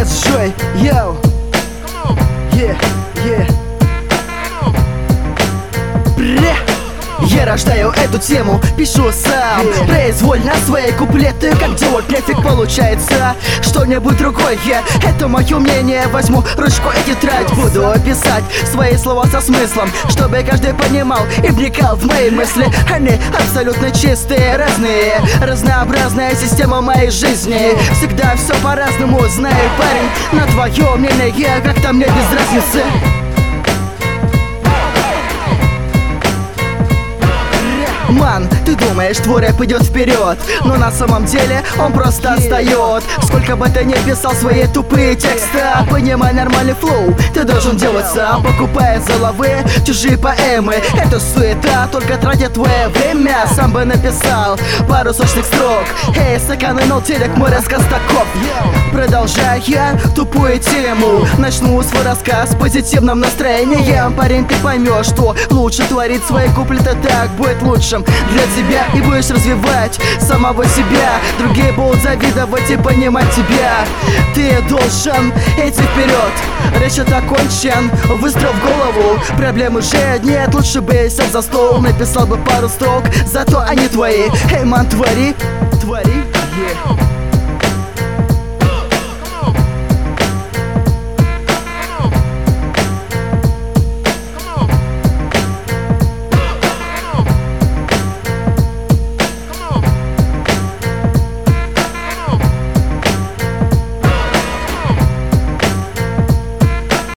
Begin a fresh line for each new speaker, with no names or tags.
с Джой, йоу. Я рождаю эту тему, пишу сам, произвольно свои куплеты, как делать нефиг получается. Что-нибудь другое, это мое мнение. Возьму ручку и тетрадь, буду писать свои слова со смыслом, чтобы каждый понимал и вникал в мои мысли. Они абсолютно чистые, разные, разнообразная система моей жизни. Всегда все по-разному, знаю, парень, на твое мнение как-то мне без разницы. Ман, ты думаешь, твой рэп идет вперед, но на самом деле он просто отстает. Сколько бы ты ни писал свои тупые тексты, понимай нормальный флоу ты должен делать сам, покупая за лавы чужие поэмы. Это суета, только тратит твое время. Сам бы написал пару сочных строк. Эй, сэкономил телек мой рассказ таков. Продолжая тупую тему, начну свой рассказ с позитивным настроением. Парень, ты поймешь, что лучше творить свои куплеты, так будет лучшим для тебя, и будешь развивать самого себя. Другие будут завидовать и понимать тебя. Ты должен идти вперед, расчет окончен, выстрел в голову. Проблем уже нет, лучше бы сел за стол, написал бы пару строк, зато они твои. Эй, ман, твори, yeah.